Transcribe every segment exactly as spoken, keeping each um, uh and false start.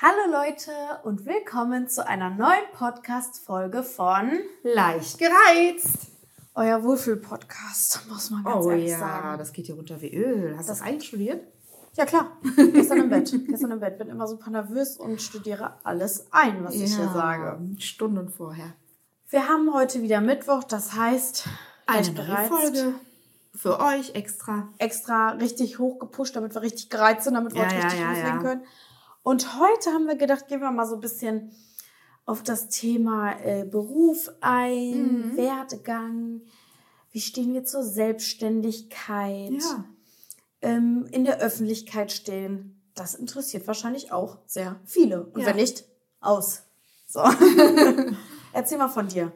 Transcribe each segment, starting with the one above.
Hallo Leute und willkommen zu einer neuen Podcast-Folge von Leicht gereizt. Euer Wohlfühl-Podcast, muss man ganz oh ehrlich ja, sagen. das geht hier runter wie Öl. Hast du Das- das eigentlich studiert? Ja klar, gestern im Bett. Gestern im Bett. Bin immer super nervös und studiere alles ein, was ich hier sage. Stunden vorher. Wir haben heute wieder Mittwoch, das heißt, Eine leicht neue gereizt. Folge für euch extra. Extra richtig hochgepusht, damit wir richtig gereizt sind, damit wir Ja, heute ja, richtig ja, loslegen ja. können. Und heute haben wir gedacht, gehen wir mal so ein bisschen auf das Thema äh, Beruf ein, Mhm. Werdegang, wie stehen wir zur Selbstständigkeit, Ja. ähm, in der Öffentlichkeit stehen. Das interessiert wahrscheinlich auch sehr viele. Und Ja. wenn nicht, aus. So. Erzähl mal von dir.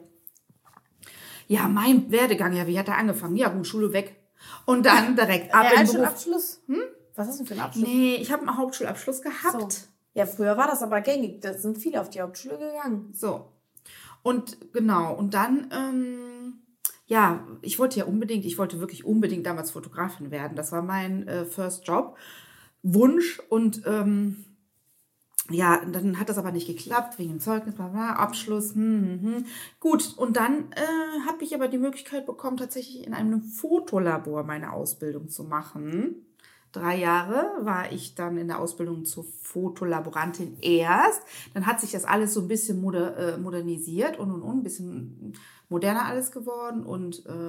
Ja, mein Werdegang, ja, wie hat er angefangen? Ja, gut, Schule weg. Und dann direkt ab in den Beruf. Abschluss? Hm? Was hast du für einen Abschluss? Nee, ich habe einen Hauptschulabschluss gehabt. So. Ja, früher war das aber gängig. Da sind viele auf die Hauptschule gegangen. So. Und genau, und dann, ähm, ja, ich wollte ja unbedingt, ich wollte wirklich unbedingt damals Fotografin werden. Das war mein äh, First Job, Wunsch. Und ähm, ja, dann hat das aber nicht geklappt, wegen dem Zeugnis, bla bla, Abschluss. Hm, hm, hm. Gut, und dann äh, habe ich aber die Möglichkeit bekommen, tatsächlich in einem Fotolabor meine Ausbildung zu machen. Drei Jahre war ich dann in der Ausbildung zur Fotolaborantin erst. Dann hat sich das alles so ein bisschen moder, äh, modernisiert und und und, ein bisschen moderner alles geworden. Und äh,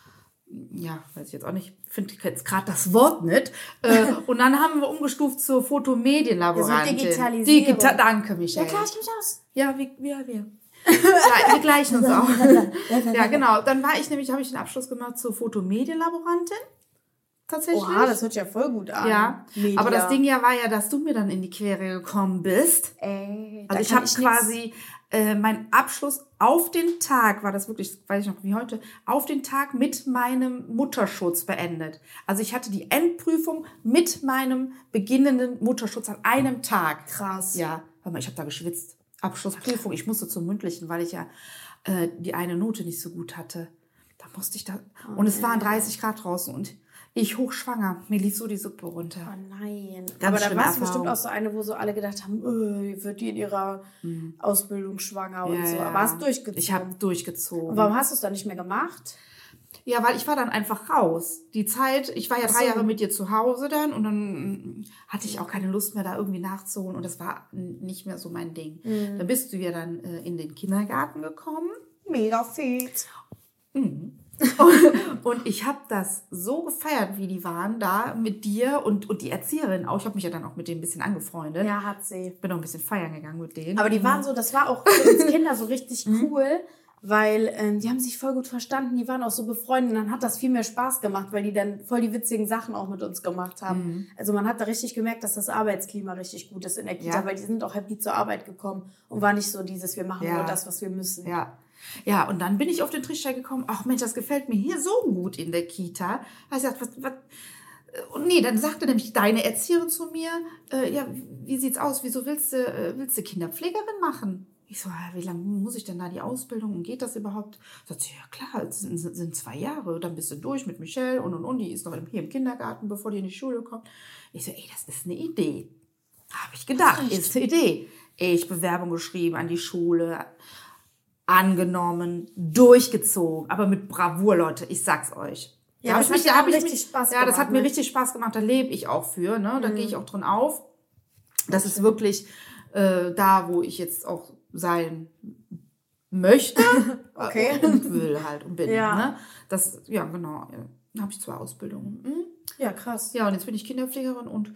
ja, weiß ich jetzt auch nicht, finde jetzt gerade das Wort nicht. Äh, und dann haben wir umgestuft zur Fotomedienlaborantin. Ja, so Digitalisierung. Digita- Danke, Michael. Ja klar, ich mich aus. Ja, wie, wie ja, wir. wir gleichen uns auch. Ja, genau. Dann war ich nämlich, habe ich den Abschluss gemacht zur Fotomedienlaborantin. Tatsächlich. Oha, das hört sich ja voll gut an. Ja, Media. aber das Ding ja war ja, dass du mir dann in die Quere gekommen bist. Ey, Also ich habe quasi äh, meinen Abschluss auf den Tag, war das wirklich, weiß ich noch wie heute, auf den Tag mit meinem Mutterschutz beendet. Also ich hatte die Endprüfung mit meinem beginnenden Mutterschutz an einem Tag. Krass. Ja, hör mal, ich habe da geschwitzt. Abschlussprüfung, ich musste zum mündlichen, weil ich ja äh, die eine Note nicht so gut hatte. Da musste ich da, und es waren dreißig Grad draußen und ich hochschwanger, mir lief so die Suppe runter. Oh nein. Ganz aber da schlimme warst du Erfahrung. bestimmt auch so eine, wo so alle gedacht haben, öh, wird die in ihrer Ausbildung schwanger und so. Aber hast durchgezogen. Ich habe durchgezogen. Und warum hast du es dann nicht mehr gemacht? Ja, weil ich war dann einfach raus. Die Zeit, ich war ja drei so. Jahre mit dir zu Hause dann und dann hatte ich auch keine Lust mehr, da irgendwie nachzuholen und das war nicht mehr so mein Ding. Mhm. Da bist du ja dann äh, in den Kindergarten gekommen. Mega fit. Mhm. Und ich habe das so gefeiert, wie die waren da mit dir und, und die Erzieherin auch. Ich habe mich ja dann auch mit denen ein bisschen angefreundet. Ja, hat sie. Bin auch ein bisschen feiern gegangen mit denen. Aber die waren so, das war auch für uns Kinder so richtig cool, weil ähm, die haben sich voll gut verstanden, die waren auch so befreundet und dann hat das viel mehr Spaß gemacht, weil die dann voll die witzigen Sachen auch mit uns gemacht haben. Mhm. Also man hat da richtig gemerkt, dass das Arbeitsklima richtig gut ist in der Kita, Ja. weil die sind auch happy zur Arbeit gekommen und war nicht so dieses, wir machen Ja. nur das, was wir müssen. Ja. Ja, und dann bin ich auf den Trichter gekommen, ach Mensch, das gefällt mir hier so gut in der Kita. Da hab ich gesagt, was, was, und nee, dann sagte nämlich deine Erzieherin zu mir, äh, ja, wie sieht's aus, wieso willst du, äh, willst du Kinderpflegerin machen? Ich so, ja, wie lange muss ich denn da die Ausbildung und geht das überhaupt? Sagt sie, ja klar, es sind, sind zwei Jahre, dann bist du durch mit Michelle und und und, die ist noch hier im Kindergarten, bevor die in die Schule kommt. Ich so, ey, das ist eine Idee. Habe ich gedacht, ist eine Idee. Ich Bewerbung geschrieben an die Schule, angenommen, durchgezogen, aber mit Bravour, Leute, ich sag's euch. Ja, Da das hab hat dir hab auch richtig Spaß Ja, das gemacht, hat mir ne? richtig Spaß gemacht, da lebe ich auch für, ne? Da Mhm. gehe ich auch drin auf. Das ist wirklich äh, da, wo ich jetzt auch sein möchte Okay. und will halt und bin. Ja. Ne? Das, ja, genau. Ja. Da habe ich zwei Ausbildungen. Mhm. Ja, krass. Ja, und jetzt bin ich Kinderpflegerin und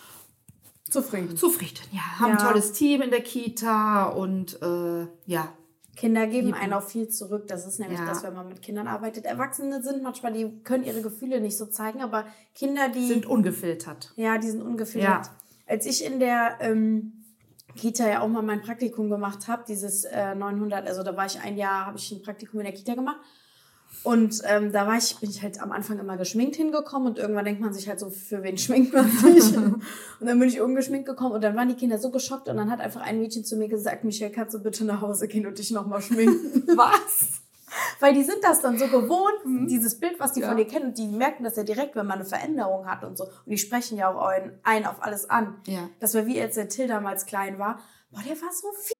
Zufrieden. zufrieden. Ja, haben Ja. ein tolles Team in der Kita und äh, ja, Kinder geben Lieben. einen auch viel zurück. Das ist nämlich Ja. das, wenn man mit Kindern arbeitet. Erwachsene sind manchmal, die können ihre Gefühle nicht so zeigen, aber Kinder, die sind ungefiltert. ja, die sind ungefiltert. Ja. Als ich in der ähm, Kita ja auch mal mein Praktikum gemacht habe, dieses äh, neunhundert, also da war ich ein Jahr, habe ich ein Praktikum in der Kita gemacht. Und ähm, da war ich, bin ich halt am Anfang immer geschminkt hingekommen und irgendwann denkt man sich halt so, für wen schminkt man sich? Und dann bin ich ungeschminkt gekommen und dann waren die Kinder so geschockt und dann hat einfach ein Mädchen zu mir gesagt, Michelle, kannst du bitte nach Hause gehen und dich nochmal schminken? Was? Weil die sind das dann so gewohnt, mhm. dieses Bild, was die ja. von dir kennen. Und die merken das ja direkt, wenn man eine Veränderung hat und so. Und die sprechen ja auch ein, ein auf alles an. Ja. Das war wie, als der Till damals klein war. Boah, der war so viel.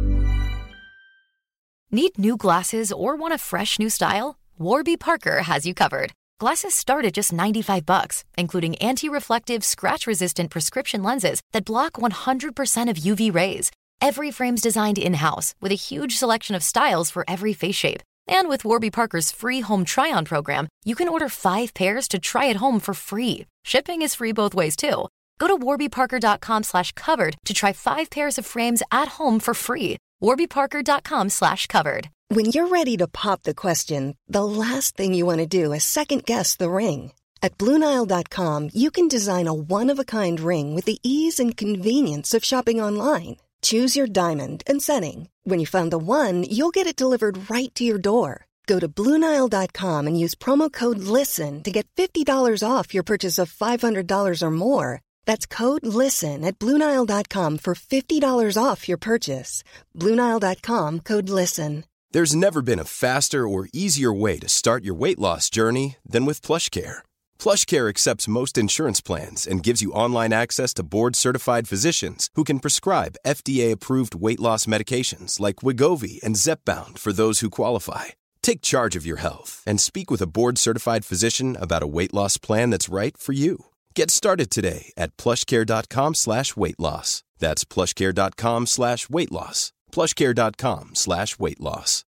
Need new glasses or want a fresh new style? Warby Parker has you covered. Glasses start at just ninety-five bucks, including anti-reflective, scratch-resistant prescription lenses that block one hundred percent of U V rays. Every frame's designed in-house with a huge selection of styles for every face shape. And with Warby Parker's free home try-on program, you can order five pairs to try at home for free. Shipping is free both ways, too. Go to warbyparker.com slash covered to try five pairs of frames at home for free. warbyparker.com slash covered. When you're ready to pop the question, the last thing you want to do is second-guess the ring. At Blue Nile dot com, you can design a one-of-a-kind ring with the ease and convenience of shopping online. Choose your diamond and setting. When you find the one, you'll get it delivered right to your door. Go to Blue Nile dot com and use promo code LISTEN to get fifty dollars off your purchase of five hundred dollars or more. That's code LISTEN at Blue Nile dot com for fifty dollars off your purchase. Blue Nile dot com, code LISTEN. There's never been a faster or easier way to start your weight loss journey than with PlushCare. PlushCare accepts most insurance plans and gives you online access to board-certified physicians who can prescribe F D A-approved weight loss medications like Wegovy and Zepbound for those who qualify. Take charge of your health and speak with a board-certified physician about a weight loss plan that's right for you. Get started today at plushcare.com slash weight loss. That's plushcare.com slash weight loss. plushcare.com slash weight loss.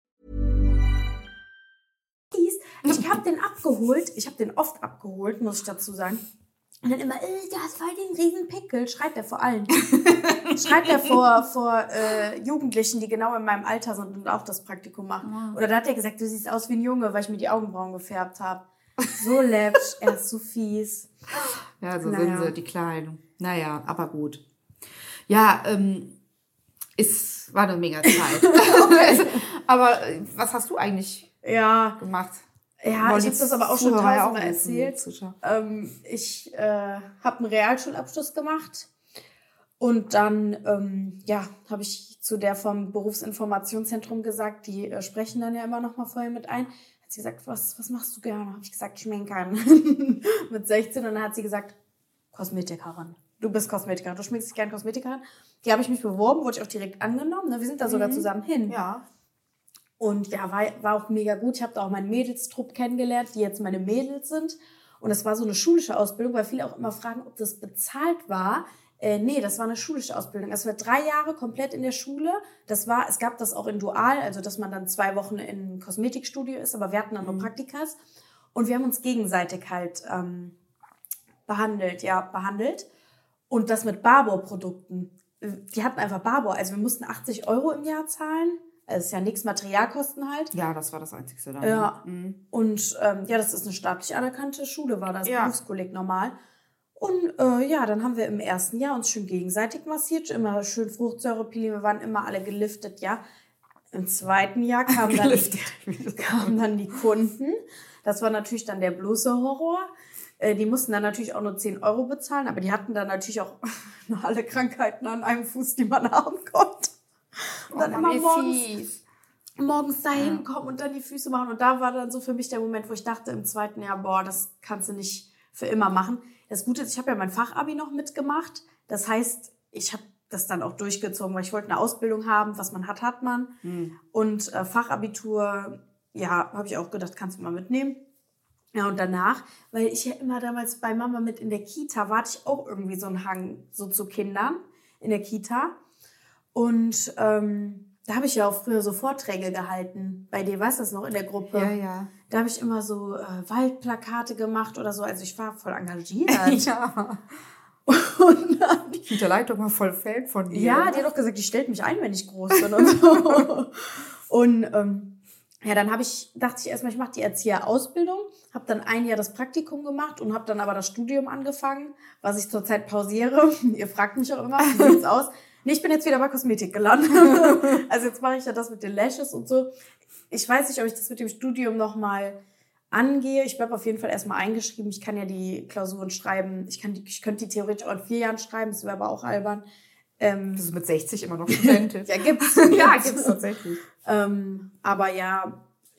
Ich habe den abgeholt. Ich habe den oft abgeholt, muss ich dazu sagen. Und dann immer, äh, du hast voll den riesen Pickel. Schreit der vor allen. Schreit der vor, vor äh, Jugendlichen, die genau in meinem Alter sind und auch das Praktikum machen. Wow. Oder da hat er gesagt, du siehst aus wie ein Junge, weil ich mir die Augenbrauen gefärbt habe. So läppisch, er ist so fies. Ja, so naja. sind sie, die Kleinen. Naja, aber gut. Ja, ähm, es war eine mega Zeit. Okay. Aber was hast du eigentlich ja. gemacht? Ja, ich habe das aber auch schon tausendmal erzählt. Ähm, ich äh, habe einen Realschulabschluss gemacht und dann ähm, ja, habe ich zu der vom Berufsinformationszentrum gesagt, die äh, sprechen dann ja immer noch mal vorher mit ein. Hat sie gesagt, was, was machst du gerne? Habe ich gesagt, Schminkern. Mit sechzehn und dann hat sie gesagt, Kosmetikerin. Du bist Kosmetikerin, du schminkst dich gerne Kosmetikerin. Die habe ich mich beworben, wurde ich auch direkt angenommen. Wir sind da sogar mhm. zusammen hin. Ja. Und ja, war, war auch mega gut. Ich habe da auch meinen Mädelstrupp kennengelernt, die jetzt meine Mädels sind. Und es war so eine schulische Ausbildung, weil viele auch immer fragen, ob das bezahlt war. Äh, nee, das war eine schulische Ausbildung. Das war drei Jahre komplett in der Schule. Das war, es gab das auch in Dual, also dass man dann zwei Wochen in Kosmetikstudio ist, aber wir hatten dann nur Praktikas. Und wir haben uns gegenseitig halt ähm, behandelt, ja, behandelt. Und das mit Barbour-Produkten. Die hatten einfach Barbour, also wir mussten achtzig Euro im Jahr zahlen. Es ist ja nichts, Materialkosten halt. Ja, das war das Einzige dann. Ja, mhm. und ähm, ja, das ist eine staatlich anerkannte Schule, war das, ja. Berufskolleg normal. Und äh, ja, dann haben wir im ersten Jahr uns schön gegenseitig massiert, immer schön Fruchtsäurepeeling, wir waren immer alle geliftet, ja. Im zweiten Jahr kamen dann, die, kamen dann die Kunden. Das war natürlich dann der bloße Horror. Äh, die mussten dann natürlich auch nur zehn Euro bezahlen, aber die hatten dann natürlich auch noch alle Krankheiten an einem Fuß, die man haben konnte. Und dann oh, immer morgens, morgens dahin ja. kommen und dann die Füße machen. Und da war dann so für mich der Moment, wo ich dachte im zweiten Jahr, boah, das kannst du nicht für immer machen. Das Gute ist, ich habe ja mein Fachabi noch mitgemacht. Das heißt, ich habe das dann auch durchgezogen, weil ich wollte eine Ausbildung haben. Was man hat, hat man. Mhm. Und äh, Fachabitur, ja, habe ich auch gedacht, kannst du mal mitnehmen. Ja, und danach, weil ich ja immer damals bei Mama mit in der Kita war, hatte ich auch irgendwie so einen Hang so zu Kindern in der Kita. Und ähm, da habe ich ja auch früher so Vorträge gehalten. Bei dir, weißt du das noch, in der Gruppe? Ja, ja. Da habe ich immer so äh, Waldplakate gemacht oder so. Also ich war voll engagiert. Ja. Und dann, die Kita-Leitung war voll Fan von dir. Ja, die hat doch gesagt, die stellt mich ein, wenn ich groß bin und so. Und ähm, ja, dann habe ich, dachte ich erstmal, ich mache die Erzieherausbildung, habe dann ein Jahr das Praktikum gemacht und habe dann aber das Studium angefangen, was ich zurzeit pausiere. Ihr fragt mich auch immer, wie sieht's aus? Nee, ich bin jetzt wieder bei Kosmetik gelandet. Also jetzt mache ich ja das mit den Lashes und so. Ich weiß nicht, ob ich das mit dem Studium nochmal angehe. Ich bleibe auf jeden Fall erstmal eingeschrieben. Ich kann ja die Klausuren schreiben. Ich, kann die, ich könnte die theoretisch auch in vier Jahren schreiben. Das wäre aber auch albern. Ähm, das ist mit sechzig immer noch Studentin. Ja, gibt's. Ja, gibt's tatsächlich. Ähm, aber ja,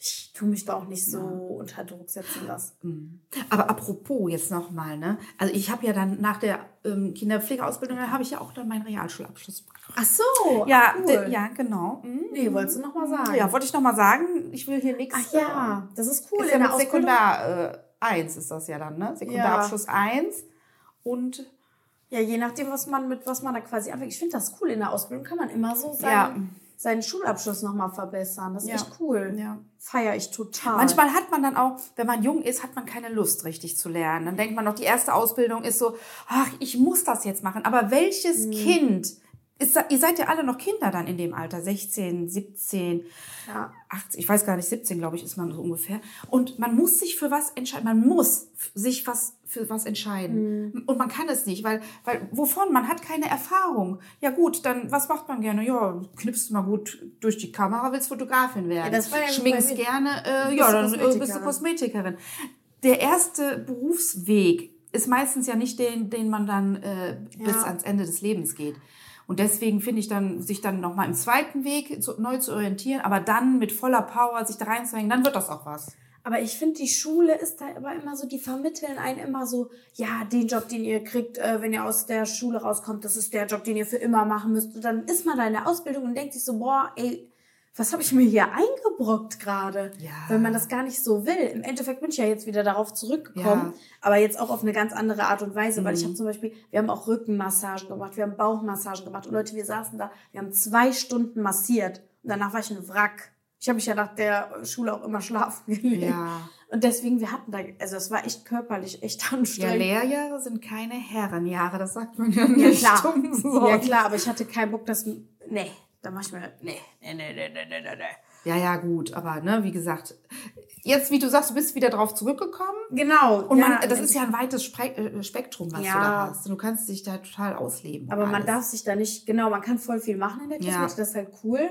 ich tue mich da auch nicht so ja. unter Druck setzen lassen. Aber apropos jetzt nochmal, ne? Also ich habe ja dann nach der ähm, Kinderpflegeausbildung, da habe ich ja auch dann meinen Realschulabschluss bekommen. Ach so, ja, cool. de, ja, genau. Mhm. Nee, wolltest du nochmal sagen? Ja, wollte ich nochmal sagen. Ich will hier nichts. Ach ja, das ist cool. Ist in ja der mit Sekundar äh, eins ist das ja dann, ne? Sekundarabschluss ja. eins und ja, je nachdem, was man mit was man da quasi anfängt. Ich finde das cool. In der Ausbildung kann man immer so sein. Ja. seinen Schulabschluss nochmal verbessern. Das ist ja. echt cool. Ja. Feiere ich total. Manchmal hat man dann auch, wenn man jung ist, hat man keine Lust, richtig zu lernen. Dann denkt man noch, die erste Ausbildung ist so, ach, ich muss das jetzt machen. Aber welches mhm. Kind, ist, ihr seid ja alle noch Kinder dann in dem Alter, sechzehn, siebzehn, ja. achtzehn, ich weiß gar nicht, siebzehn, glaube ich, ist man so ungefähr. Und man muss sich für was entscheiden. Man muss sich was für was entscheiden. Mhm. Und man kann es nicht, weil, weil, wovon? Man hat keine Erfahrung. Ja gut, dann, was macht man gerne? Ja, knipst mal gut durch die Kamera, willst Fotografin werden. Ja, das war ja schminkst gerne, äh, ja, dann äh, bist du Kosmetikerin. Der erste Berufsweg ist meistens ja nicht den, den man dann äh, ja. bis ans Ende des Lebens geht. Und deswegen finde ich dann, sich dann nochmal im zweiten Weg zu, neu zu orientieren, aber dann mit voller Power sich da reinzuhängen, dann wird das auch was. Aber ich finde, die Schule ist da aber immer so, die vermitteln einen immer so, ja, den Job, den ihr kriegt, äh, wenn ihr aus der Schule rauskommt, das ist der Job, den ihr für immer machen müsst. Und dann ist man da in der Ausbildung und denkt sich so, boah, ey, was habe ich mir hier eingebrockt gerade? Ja. Weil man das gar nicht so will. Im Endeffekt bin ich ja jetzt wieder darauf zurückgekommen, ja. aber jetzt auch auf eine ganz andere Art und Weise, mhm. weil ich habe zum Beispiel, wir haben auch Rückenmassagen gemacht, wir haben Bauchmassagen gemacht und Leute, wir saßen da, wir haben zwei Stunden massiert und danach war ich ein Wrack. Ich habe mich ja nach der Schule auch immer schlafen gelegt. Ja. Und deswegen, wir hatten da, also es war echt körperlich, echt anstrengend. Ja, Lehrjahre sind keine Herrenjahre, das sagt man ja nicht. Ja, klar, ja, klar, aber ich hatte keinen Bock, dass, nee. Da mach ich mir, nee, nee, nee, nee, nee, nee, nee. Ja, ja, gut, aber, ne, wie gesagt, jetzt, wie du sagst, du bist wieder drauf zurückgekommen. Genau. Und man, ja, das ist ja ein weites Spektrum, was ja. du da hast. Du kannst dich da total ausleben. Aber man alles. darf sich da nicht, genau, man kann voll viel machen in der Kosmetik, ja. das ist halt cool.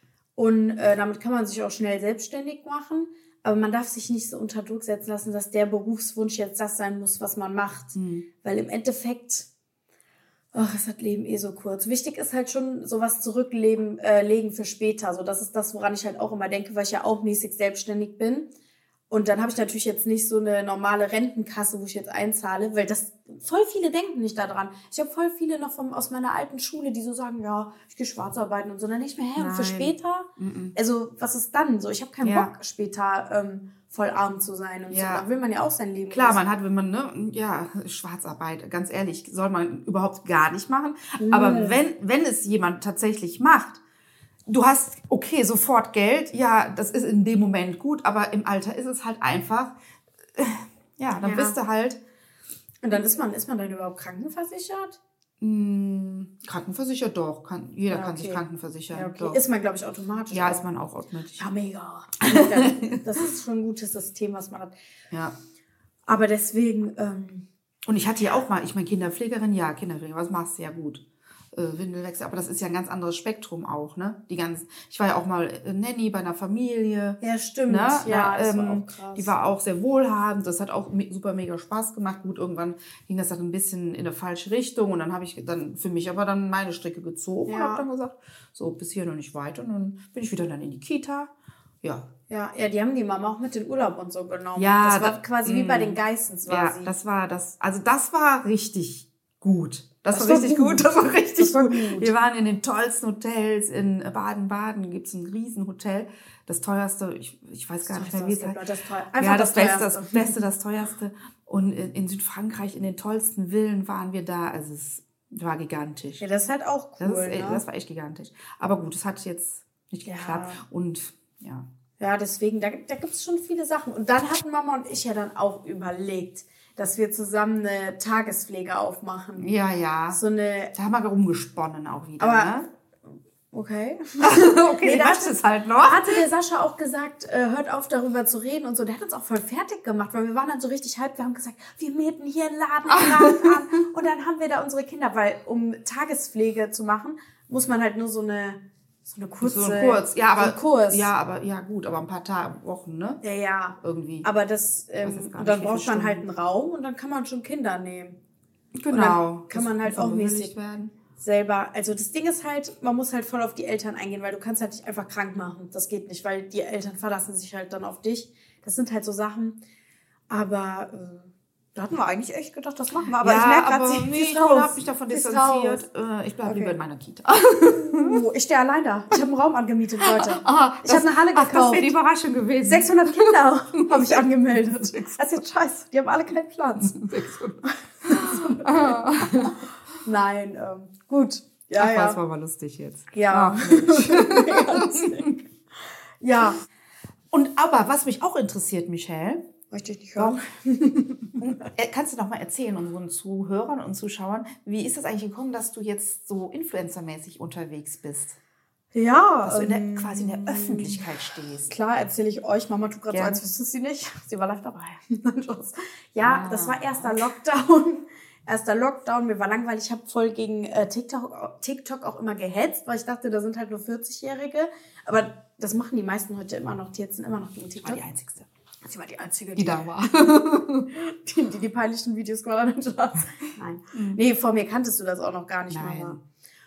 Und äh, damit kann man sich auch schnell selbstständig machen. Aber man darf sich nicht so unter Druck setzen lassen, dass der Berufswunsch jetzt das sein muss, was man macht. Hm. Weil im Endeffekt... Ach, es hat Leben eh so kurz. Wichtig ist halt schon sowas zurücklegen äh, legen für später. So, das ist das, woran ich halt auch immer denke, weil ich ja auch mäßig selbstständig bin. Und dann habe ich natürlich jetzt nicht so eine normale Rentenkasse, wo ich jetzt einzahle, weil das voll viele denken nicht daran. Ich habe voll viele noch vom, aus meiner alten Schule, die so sagen, ja, ich gehe schwarz arbeiten und so. Dann denke ich mir, hä, und für später? Mm-mm. Also, was ist dann so? Ich habe keinen ja. Bock, später ähm, voll arm zu sein und ja. so. Da will man ja auch sein Leben. Klar, man hat, wenn man, ne, ja, Schwarzarbeit, ganz ehrlich, soll man überhaupt gar nicht machen. Mm. Aber wenn, wenn es jemand tatsächlich macht, du hast, okay, sofort Geld, ja, das ist in dem Moment gut, aber im Alter ist es halt einfach, äh, ja, dann ja. bist du halt. Und dann ist man, ist man dann überhaupt krankenversichert? Mh, krankenversichert doch, kann, jeder ja, kann okay. sich krankenversichern. Ja, okay. Doch. Ist man, glaube ich, automatisch. Ja, auch. ist man auch automatisch. Ja, mega. Das ist schon ein gutes System, was man hat. Ja. Aber deswegen... Ähm, Und ich hatte ja auch mal, ich meine, Kinderpflegerin, ja, Kinderpflegerin, was machst du? Ja, gut. Windelwechsel, aber das ist ja ein ganz anderes Spektrum auch, ne? Die ganzen, ich war ja auch mal Nanny bei einer Familie. Ja, stimmt. Ne? Ja, Na, das ähm, war auch krass. Die war auch sehr wohlhabend, das hat auch super mega Spaß gemacht. Gut, irgendwann ging das dann ein bisschen in eine falsche Richtung und dann habe ich dann für mich aber dann meine Strecke gezogen ja. und habe dann gesagt, so, bis hier noch nicht weiter. Und dann bin ich wieder dann in die Kita. Ja. Ja, ja, die haben die Mama auch mit in Urlaub und so genommen. Ja. Das war da, quasi mh. wie bei den Geissens war ja, sie. das war das, also das war richtig gut. Das, das war richtig gut. gut. Das war richtig das war gut. gut. Wir waren in den tollsten Hotels. In Baden-Baden gibt's ein Riesenhotel. Das teuerste, ich, ich weiß gar das nicht mehr, wie es heißt. Das ja, das, das Beste, das Beste, das teuerste. Und in, in Südfrankreich, in den tollsten Villen waren wir da. Also es war gigantisch. Ja, das ist halt auch cool. Das, ist, ne? das war echt gigantisch. Aber gut, es hat jetzt nicht ja. geklappt. Und ja. Ja, deswegen, da, da gibt's schon viele Sachen. Und dann hatten Mama und ich ja dann auch überlegt, dass wir zusammen eine Tagespflege aufmachen. Ja, ja. So eine. Da haben wir rumgesponnen auch wieder, aber, ne? Okay. okay, nee, das ist halt noch. Hatte der Sascha auch gesagt, äh, hört auf darüber zu reden und so. Der hat uns auch voll fertig gemacht, weil wir waren dann so richtig hyped. Wir haben gesagt, wir mieten hier einen Laden, einen Laden an. Und dann haben wir da unsere Kinder, weil um Tagespflege zu machen, muss man halt nur so eine So eine kurze... So ein Kurz, ja, aber... So Kurs. Ja, aber, ja gut, aber ein paar Tage, Wochen, ne? Ja, ja. Irgendwie. Aber das, ähm, und dann braucht man halt einen Raum und dann kann man schon Kinder nehmen. Genau. Und dann kann man halt auch mäßig... werden. selber, also das Ding ist halt, man muss halt voll auf die Eltern eingehen, weil du kannst halt nicht einfach krank machen. Das geht nicht, weil die Eltern verlassen sich halt dann auf dich. Das sind halt so Sachen. Aber äh, da hatten wir eigentlich echt gedacht, das machen wir. Aber ja, ich merke aber gerade, nee, ich ich habe mich davon distanziert. Äh, ich bleibe Okay. lieber in meiner Kita. Oh, ich stehe allein da. Ich habe einen Raum angemietet, Leute. Ah, ich habe eine Halle ach, das gekauft. wäre die Überraschung gewesen. sechshundert Kinder habe ich angemeldet. Das ist jetzt scheiße. Die haben alle keinen Platz. Nein, ähm, gut. Ja, Ach, ja. das war aber lustig jetzt. Ja. Ach, Ja. und aber, was mich auch interessiert, Michelle, Möchte ich nicht hören. äh, kannst du noch mal erzählen unseren Zuhörern und Zuschauern, wie ist das eigentlich gekommen, dass du jetzt so influencermäßig unterwegs bist? Ja. Dass du in der, ähm, quasi in der Öffentlichkeit stehst. Klar, erzähle ich euch. Mama tut gerade so, Gerne. als wüsste sie nicht. Sie war live dabei. ja, Ah. das war erster Lockdown. Erster Lockdown. Mir war langweilig. Ich habe voll gegen äh, TikTok, TikTok auch immer gehetzt, weil ich dachte, da sind halt nur vierzig-Jährige. Aber das machen die meisten heute immer noch. Die jetzt sind immer noch gegen Ich war TikTok. die Einzigste, Sie war die Einzige, die da war. die, die die peinlichen Videos gemacht hat. Nein. Nee, vor mir kanntest du das auch noch gar nicht, Nein. Mama.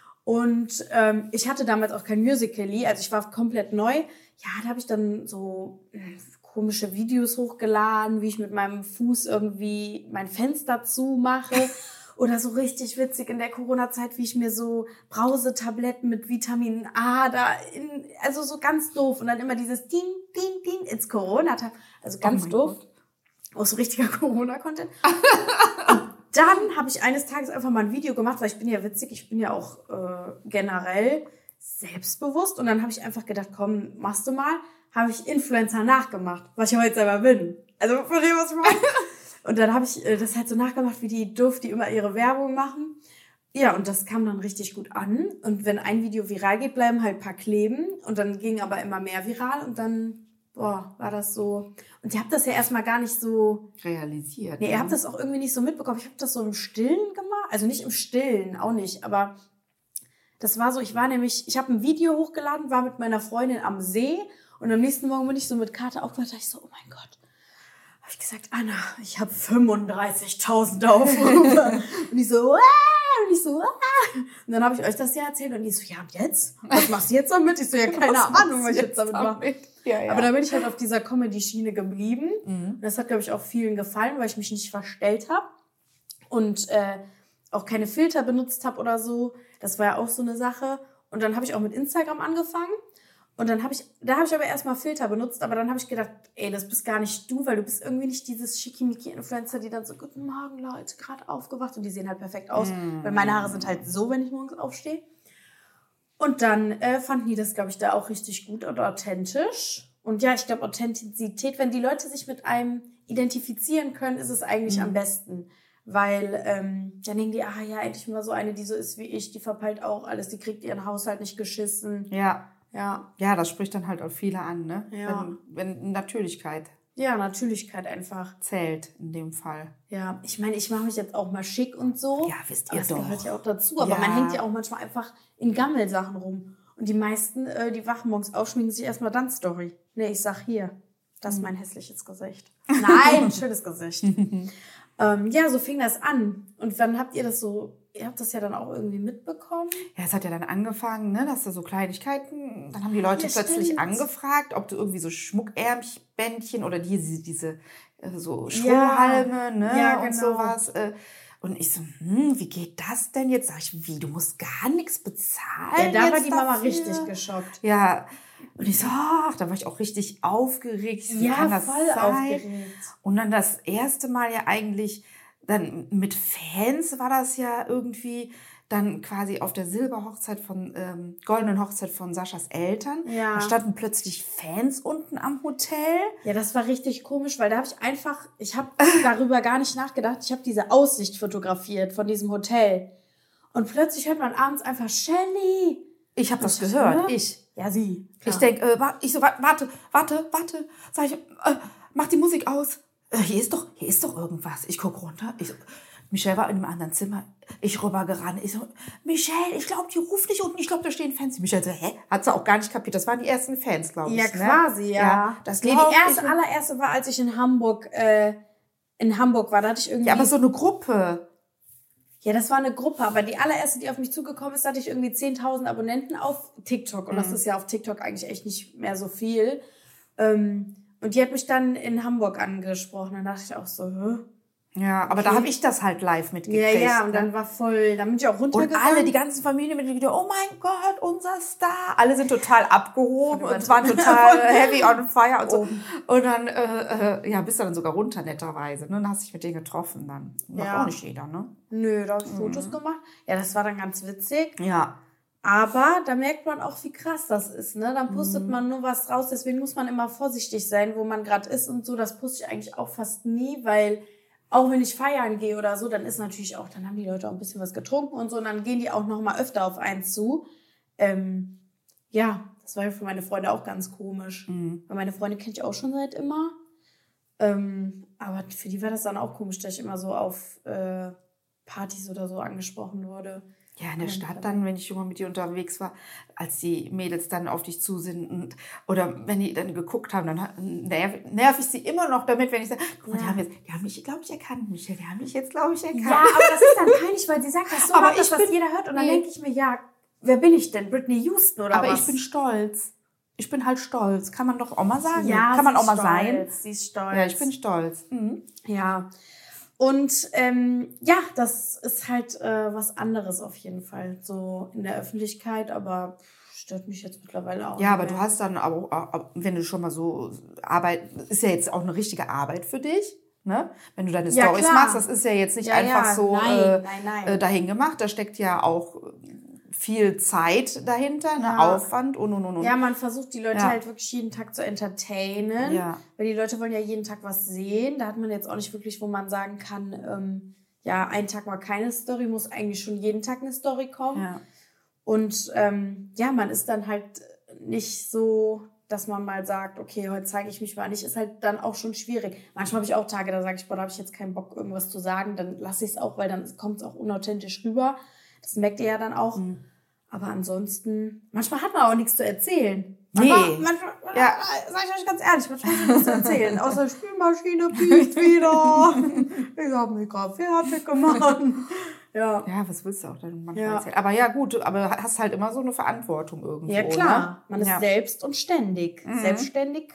Und ähm, ich hatte damals auch kein Musical.ly, also ich war komplett neu. Ja, da habe ich dann so äh, komische Videos hochgeladen, wie ich mit meinem Fuß irgendwie mein Fenster zumache. Oder so richtig witzig in der Corona-Zeit, wie ich mir so Brausetabletten mit Vitamin A da in, also so ganz doof. Und dann immer dieses Ding, Ding, Ding ins Corona-Tab. Also ganz Oh mein doof. Gott. Auch so richtiger Corona-Content. Und dann habe ich eines Tages einfach mal ein Video gemacht, weil ich bin ja witzig, ich bin ja auch äh, generell selbstbewusst. Und dann habe ich einfach gedacht, komm, machst du mal. Habe ich Influencer nachgemacht, was ich heute selber bin. Also von dem, was ich meine. Und dann habe ich äh, das halt so nachgemacht, wie die doof, die immer ihre Werbung machen. Ja, und das kam dann richtig gut an. Und wenn ein Video viral geht, bleiben halt ein paar kleben. Und dann ging aber immer mehr viral. Und dann, boah, war das so. Und ihr habt das ja erstmal gar nicht so... Realisiert. Nee, ne? ihr habt das auch irgendwie nicht so mitbekommen. Ich habe das so im Stillen gemacht. Also nicht im Stillen, auch nicht. Aber das war so, ich war nämlich... Ich habe ein Video hochgeladen, war mit meiner Freundin am See. Und am nächsten Morgen bin ich so mit Karte aufgewacht. Da ich so, oh mein Gott. Habe ich gesagt, Anna, ich habe fünfunddreißigtausend Aufrufe. Und ich so, ah! Und ich so, ah! Und dann habe ich euch das ja erzählt. Und die so, ja, und jetzt? Was machst du jetzt damit? Ich so, ja, keine Was Ahnung, was ich jetzt damit mache. damit? Ja, ja. Aber da bin ich halt auf dieser Comedy-Schiene geblieben. Mhm. Und das hat, glaube ich, auch vielen gefallen, weil ich mich nicht verstellt habe. Und äh, auch keine Filter benutzt habe oder so. Das war ja auch so eine Sache. Und dann habe ich auch mit Instagram angefangen. Und dann habe ich, da habe ich aber erstmal Filter benutzt, aber dann habe ich gedacht, ey, das bist gar nicht du, weil du bist irgendwie nicht dieses Schickimicki-Influencer, die dann so, guten Morgen, Leute, gerade aufgewacht. Und die sehen halt perfekt aus, mm. weil meine Haare sind halt so, wenn ich morgens aufstehe. Und dann äh, fanden die das, glaube ich, da auch richtig gut und authentisch. Und ja, ich glaube, Authentizität, wenn die Leute sich mit einem identifizieren können, ist es eigentlich mm. am besten. Weil ähm, dann denken die, ah ja, endlich mal so eine, die so ist wie ich, die verpeilt auch alles, die kriegt ihren Haushalt nicht geschissen. Ja. Ja. Ja, das spricht dann halt auch viele an, ne? Ja. Wenn, wenn Natürlichkeit Ja, Natürlichkeit einfach. zählt in dem Fall. Ja, ich meine, ich mache mich jetzt auch mal schick und so. Ja, wisst aber ihr das doch. gehört ja auch dazu. Aber Ja. man hängt ja auch manchmal einfach in Gammelsachen rum. Und die meisten, äh, die wachen morgens auf, schminken sich erstmal dann Story. Nee, ich sag hier, das ist mein hässliches Gesicht. Nein, schönes Gesicht. ähm, ja, so fing das an. Und wann habt ihr das so, ihr habt das ja dann auch irgendwie mitbekommen? Ja, es hat ja dann angefangen, ne, dass da so Kleinigkeiten, dann haben die Leute Ja, plötzlich stimmt. angefragt, ob du irgendwie so Schmuckärmbändchen oder diese, diese äh, so Strohhalme, ne, Ja, und genau. sowas. Äh, und ich so, hm, wie geht das denn jetzt? Sag ich, wie, du musst gar nichts bezahlen Ja, da war jetzt die Mama dafür? richtig geschockt. Ja, und ich so, ach, da war ich auch richtig aufgeregt. Ich so, wie Ja, kann das voll sein? aufgeregt. Und dann das erste Mal ja eigentlich, dann mit Fans war das ja irgendwie, dann quasi auf der Silberhochzeit von, ähm, goldenen Hochzeit von Saschas Eltern. Ja. Da standen plötzlich Fans unten am Hotel. Ja, das war richtig komisch, weil da habe ich einfach, ich habe darüber gar nicht nachgedacht. Ich habe diese Aussicht fotografiert von diesem Hotel. Und plötzlich hört man abends einfach, Shelly. Ich habe das Und ich gehört, so, ne? ich. Ja, sie. Ich denk, äh, wa- ich so, wa- warte, warte, warte. Sag ich, äh, mach die Musik aus. Äh, hier ist doch, hier ist doch irgendwas. Ich guck runter. Ich so, Michelle war in einem anderen Zimmer. Ich rübergerannt. Ich so, Michelle, ich glaube, die ruft dich unten. Ich glaube, da stehen Fans. Michelle so, hä? Hat sie auch gar nicht kapiert. Das waren die ersten Fans, glaube ich. Ja, ne? quasi, ja. das Nee, glaub die erste, ich. allererste war, als ich in Hamburg, äh, in Hamburg war. Da hatte ich irgendwie... Ja, aber so eine Gruppe. Ja, das war eine Gruppe, aber die allererste, die auf mich zugekommen ist, hatte ich irgendwie zehntausend Abonnenten auf TikTok. Und mhm. das ist ja auf TikTok eigentlich echt nicht mehr so viel. Ähm, und die hat mich dann in Hamburg angesprochen. Dann dachte ich auch so, hä? Ja, aber okay. Da habe ich das halt live mitgekriegt. Ja, ja, und dann war voll, dann bin ich auch runtergegangen. Und alle, die ganzen Familienmitglieder, oh mein Gott, unser Star. Alle sind total abgehoben und waren total heavy on fire und so. Oh. Und dann, äh, äh, ja, bist du dann sogar runter, netterweise. Ne? Dann hast du dich mit denen getroffen dann. Macht ja. auch nicht jeder, ne? Nö, da habe ich mhm. Fotos gemacht. Ja, das war dann ganz witzig. Ja. Aber da merkt man auch, wie krass das ist, ne? Dann postet mhm. man nur was raus. Deswegen muss man immer vorsichtig sein, wo man gerade ist und so. Das poste ich eigentlich auch fast nie, weil auch wenn ich feiern gehe oder so, dann ist natürlich auch, dann haben die Leute auch ein bisschen was getrunken und so. Und dann gehen die auch noch mal öfter auf einen zu. Ähm, ja, das war ja für meine Freunde auch ganz komisch. Mhm. Weil meine Freunde kenne ich auch schon seit immer. Ähm, aber für die war das dann auch komisch, dass ich immer so auf äh, Partys oder so angesprochen wurde. Ja, in der Stadt dann, wenn ich immer mit dir unterwegs war, als die Mädels dann auf dich zu sind und, oder wenn die dann geguckt haben, dann nerv, nerv ich sie immer noch damit, wenn ich sage, guck mal, ja. die haben jetzt, die haben mich, glaube ich, erkannt, Michael, die haben mich jetzt, glaube ich, erkannt. Ja, aber das ist dann peinlich, weil sie sagt das so aber laut, dass das jeder hört und dann nee. denke ich mir, ja, wer bin ich denn? Britney Houston oder aber was? Aber ich bin stolz. Ich bin halt stolz. Kann man doch auch mal sagen. Ja, kann man auch mal stolz. sein. Sie ist stolz. Ja, ich bin stolz. Mhm. Ja. Und ähm, ja, das ist halt äh, was anderes auf jeden Fall, so in der Öffentlichkeit, aber stört mich jetzt mittlerweile auch. Ja, aber mehr. Du hast dann auch, wenn du schon mal so Arbeit, ist ja jetzt auch eine richtige Arbeit für dich, ne? Wenn du deine ja, Storys klar. machst, das ist ja jetzt nicht ja, einfach ja. so nein, äh, nein, nein. Äh, dahin gemacht, da steckt ja auch viel Zeit dahinter, ne? Ja. Aufwand und, und, und, und. Ja, man versucht die Leute ja. halt wirklich jeden Tag zu entertainen, ja. weil die Leute wollen ja jeden Tag was sehen. Da hat man jetzt auch nicht wirklich, wo man sagen kann, ähm, ja, ein Tag mal keine Story, muss eigentlich schon jeden Tag eine Story kommen. Ja. Und ähm, ja, man ist dann halt nicht so, dass man mal sagt, okay, heute zeige ich mich mal nicht, ist halt dann auch schon schwierig. Manchmal habe ich auch Tage, da sage ich, boah, da habe ich jetzt keinen Bock, irgendwas zu sagen, dann lasse ich es auch, weil dann kommt es auch unauthentisch rüber. Das merkt ihr ja dann auch. Mhm. Aber ansonsten, manchmal hat man auch nichts zu erzählen. Nee. Manchmal, manchmal ja. sag ich euch ganz ehrlich, manchmal hat man nichts zu erzählen. Außer die Spülmaschine piekt wieder. Ich habe mich gerade fertig gemacht. Ja. Ja, was willst du auch dann manchmal ja. erzählen? Aber ja, gut, aber hast halt immer so eine Verantwortung irgendwo. Ja, klar. Ne? Man ist ja. selbst und ständig. Mhm. Selbstständig.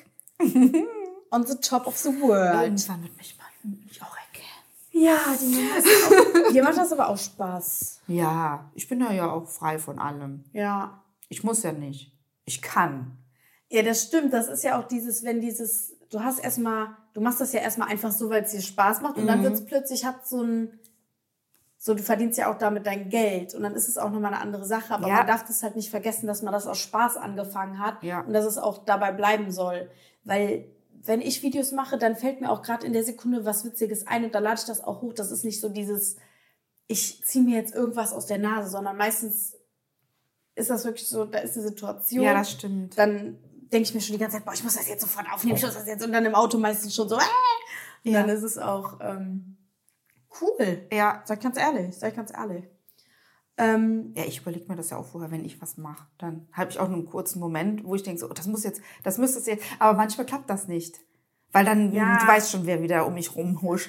On the top of the world. Irgendwann wird mich mal mich auch erkennen. Ja, die macht, auch, die macht das aber auch Spaß. Ja, ich bin da ja auch frei von allem. Ja. Ich muss ja nicht. Ich kann. Ja, das stimmt. Das ist ja auch dieses, wenn dieses, du hast erstmal, du machst das ja erstmal einfach so, weil es dir Spaß macht und mhm. dann wird es plötzlich, hat so ein, so, du verdienst ja auch damit dein Geld und dann ist es auch nochmal eine andere Sache. Aber ja. man darf das halt nicht vergessen, dass man das aus Spaß angefangen hat ja. und dass es auch dabei bleiben soll. Weil wenn ich Videos mache, dann fällt mir auch gerade in der Sekunde was Witziges ein und dann lade ich das auch hoch. Das ist nicht so dieses, ich ziehe mir jetzt irgendwas aus der Nase, sondern meistens ist das wirklich so, da ist eine Situation. Ja, das stimmt. Dann denke ich mir schon die ganze Zeit, boah, ich muss das jetzt sofort aufnehmen, ich muss das jetzt. Und dann im Auto meistens schon so, äh. Und ja. dann ist es auch ähm, cool. Ja. Sag ich ganz ehrlich, sag ich ganz ehrlich. Ähm, ja, ich überlege mir das ja auch vorher, wenn ich was mache. Dann habe ich auch nur einen kurzen Moment, wo ich denke, so, das muss jetzt, das müsste es jetzt. Aber manchmal klappt das nicht. Weil dann, ja. du weißt schon, wer wieder um mich rumhuscht.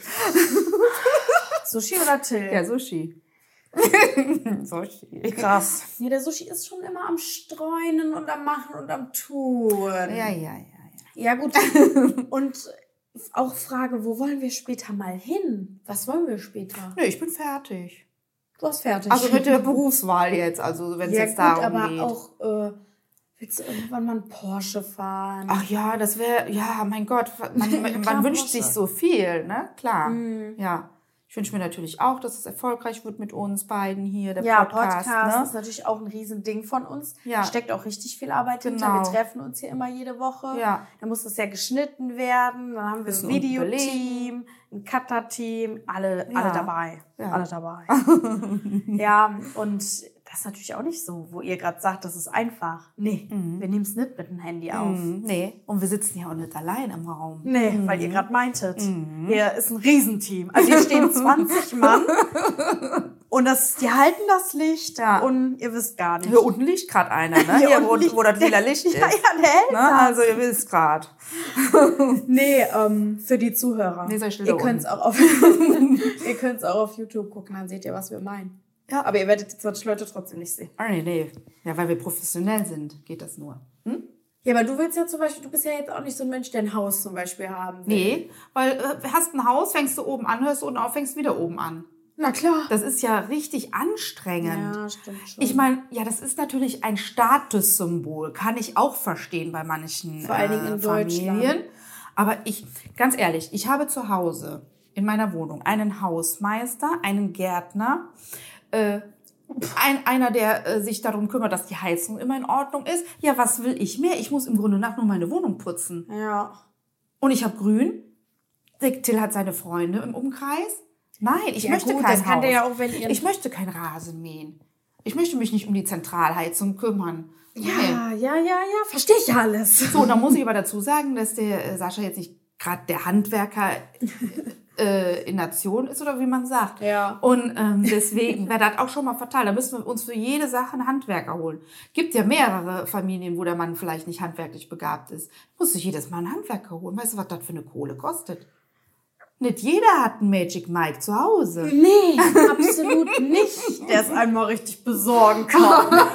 Sushi oder Till? Ja, Sushi. Sushi. Krass. Ja, der Sushi ist schon immer am Streunen und am Machen und am Tun. Ja, ja, ja. Ja, ja gut. Und auch Frage, wo wollen wir später mal hin? Was wollen wir später? Nee, ich bin fertig. Du hast fertig. Also mit der Berufswahl jetzt, also wenn es ja, jetzt gut, darum aber geht. auch, äh, willst du irgendwann mal einen Porsche fahren? Ach ja, das wäre, ja, mein Gott, man, ja, man klar, wünscht Porsche. Sich so viel, ne? Klar, mm. ja. Ich wünsche mir natürlich auch, dass es erfolgreich wird mit uns beiden hier, der ja, Podcast. Ja, Podcast ne? ist natürlich auch ein Riesending von uns. Ja. Da steckt auch richtig viel Arbeit genau. hinter. Wir treffen uns hier immer jede Woche. Ja. Dann muss das ja geschnitten werden. Dann haben wir ein Videoteam, ein Cutter-Team, alle, ja. alle dabei. Ja. Alle dabei. Ja, und das ist natürlich auch nicht so, wo ihr gerade sagt, das ist einfach. Nee, mhm. wir nehmen es nicht mit dem Handy auf. Mhm. Nee, und wir sitzen ja auch nicht allein im Raum. Nee, mhm. weil ihr gerade meintet, mhm. hier ist ein Riesenteam. Also hier stehen zwanzig Mann und das, die halten das Licht ja. und ihr wisst gar nicht. Hier unten liegt gerade einer, ne? Hier, wo, wo das lila Licht ist. Ja, ja, der hält ne? Also ihr wisst gerade. Nee, ähm, für die Zuhörer. Nee, soll ihr könnt es auch, auch auf YouTube gucken, dann seht ihr, was wir meinen. Ja. Aber ihr werdet die zwanzig Leute trotzdem nicht sehen. Ah, nee, nee. Ja, weil wir professionell sind, geht das nur. Hm? Ja, aber du willst ja zum Beispiel, du bist ja jetzt auch nicht so ein Mensch, der ein Haus zum Beispiel haben will. Nee, weil äh, hast ein Haus, fängst du oben an, hörst du unten auf, fängst wieder oben an. Na klar. Das ist ja richtig anstrengend. Ja, stimmt schon. Ich meine, ja, das ist natürlich ein Statussymbol. Kann ich auch verstehen bei manchen Vor allen Dingen in äh, Familien. Deutschland. Aber ich, ganz ehrlich, ich habe zu Hause in meiner Wohnung einen Hausmeister, einen Gärtner, äh, ein, einer, der äh, sich darum kümmert, dass die Heizung immer in Ordnung ist. Ja, was will ich mehr? Ich muss im Grunde nach nur meine Wohnung putzen. Ja. Und ich habe Grün. Der Till hat seine Freunde im Umkreis. Nein, ich ja, möchte gut, kein das kann Haus. der ja auch, wenn ihr ich möchte kein Rasen mähen. Ich möchte mich nicht um die Zentralheizung kümmern. Ja, nee. ja, ja, ja, verstehe ich alles. So, da muss ich aber dazu sagen, dass der äh, Sascha jetzt nicht gerade der Handwerker äh, in Nation ist, oder wie man sagt. Ja. Und ähm, deswegen wäre das auch schon mal fatal. Da müssen wir uns für jede Sache einen Handwerker holen. Gibt ja mehrere Familien, wo der Mann vielleicht nicht handwerklich begabt ist. Muss sich jedes Mal einen Handwerker holen. Weißt du, was das für eine Kohle kostet? Nicht jeder hat einen Magic Mike zu Hause. Nee, absolut nicht. Der es einmal richtig besorgen kann.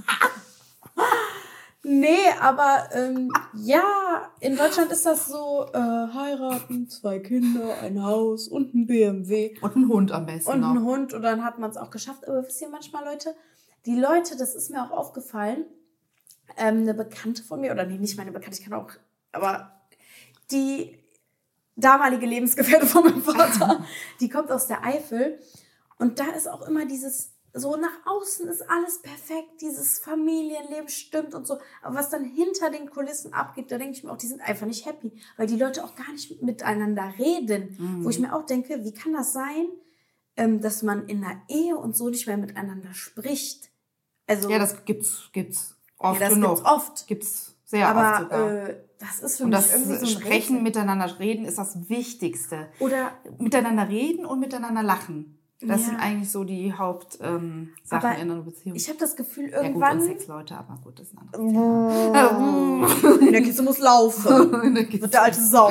Nee, aber ähm, ja, in Deutschland ist das so, äh, heiraten, zwei Kinder, ein Haus und ein B M W. Und ein Hund am besten Und noch. ein Hund und dann hat man es auch geschafft. Aber wisst ihr manchmal, Leute, die Leute, das ist mir auch aufgefallen, ähm, eine Bekannte von mir, oder nee, nicht meine Bekannte, ich kann auch, aber die damalige Lebensgefährtin von meinem Vater, die kommt aus der Eifel und da ist auch immer dieses, so nach außen ist alles perfekt, dieses Familienleben stimmt und so, aber was dann hinter den Kulissen abgeht, da denke ich mir auch, die sind einfach nicht happy, weil die Leute auch gar nicht miteinander reden, mhm. wo ich mir auch denke, wie kann das sein, ähm, dass man in einer Ehe und so nicht mehr miteinander spricht? Also, ja, das gibt's, gibt's oft ja, das genug. gibt's oft. Gibt's sehr aber, oft sogar. Äh, das ist für und mich das irgendwie so ein Sprechen, Rätsel. miteinander reden ist das Wichtigste. Oder miteinander reden und miteinander lachen. Das ja. sind eigentlich so die Hauptsachen ähm, in einer Beziehung. Ich habe das Gefühl, irgendwann... irgendwann... Ja gut, und Sexleute, aber gut, das ist ein anderes Thema. In der Kiste muss laufen. In der Kiste. Wird der alte sauer.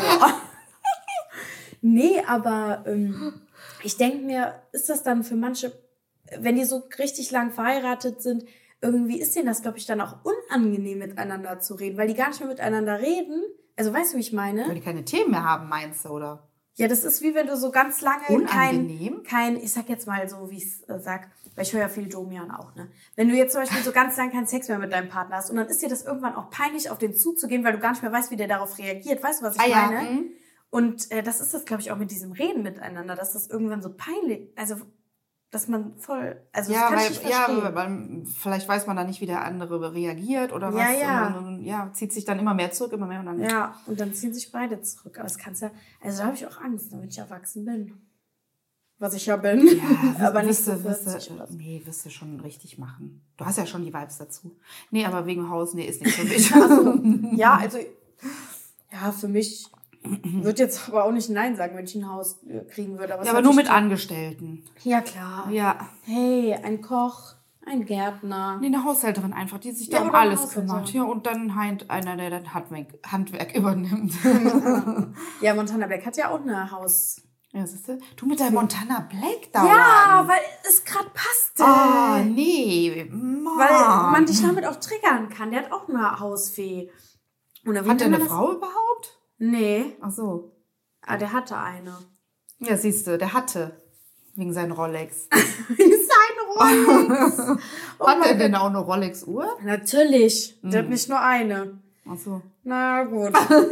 Nee, aber ähm, ich denke mir, ist das dann für manche, wenn die so richtig lang verheiratet sind, irgendwie ist denen das, glaube ich, dann auch unangenehm, miteinander zu reden, weil die gar nicht mehr miteinander reden. Also, weißt du, wie ich meine? Weil die keine Themen mehr haben, meinst du, oder? Ja, das ist wie wenn du so ganz lange Unangenehm? kein, kein, ich sag jetzt mal so, wie ich es äh, sag, weil ich höre ja viel Domian auch, ne? Wenn du jetzt zum Beispiel so ganz lange keinen Sex mehr mit deinem Partner hast und dann ist dir das irgendwann auch peinlich, auf den zuzugehen, weil du gar nicht mehr weißt, wie der darauf reagiert. Weißt du, was ich ah, meine? Ja. Mhm. Und äh, das ist das, glaube ich, auch mit diesem Reden miteinander, dass das irgendwann so peinlich, also dass man voll, also ja, das kann weil, ich nicht verstehen. ja, weil vielleicht weiß man dann nicht, wie der andere reagiert oder was. Ja, ja. Und dann, ja, zieht sich dann immer mehr zurück, immer mehr und dann. Ja, und dann ziehen sich beide zurück. Aber das kannst ja, also da habe ich auch Angst, wenn ich erwachsen bin. Was ich ja bin. Ja, aber nicht wirst so du, wirst vierzig du, oder so. nee, wirst du schon richtig machen. Du hast ja schon die Vibes dazu. Nee, aber wegen Haus, nee, ist nicht für mich. Also, ja, also, ja, für mich würde jetzt aber auch nicht Nein sagen, wenn ich ein Haus kriegen würde. Aber, ja, aber nur mit Angestellten. Ja, klar. Ja. Hey, ein Koch, ein Gärtner. Nee, eine Haushälterin einfach, die sich da Ja, um oder eine alles Haushälterin. kümmert. Ja, und dann halt einer, der das Handwerk, Handwerk übernimmt. Ja, Montana Black hat ja auch eine Haus... Ja, siehst du? Du mit deinem Montana Black dauern. Ja, weil es gerade passte. Ah, nee. Mann. Weil man dich damit auch triggern kann. Der hat auch eine Hausfee. Und da Hat der eine das- Frau überhaupt? Nee. Ach so. Ah, der hatte eine. Ja, siehst du, der hatte. Wegen seinen Rolex. Seine Rolex. Oh Hat er mein denn auch eine Rolex-Uhr? Natürlich. Der Mhm. hat nicht nur eine. Ach so. Na gut.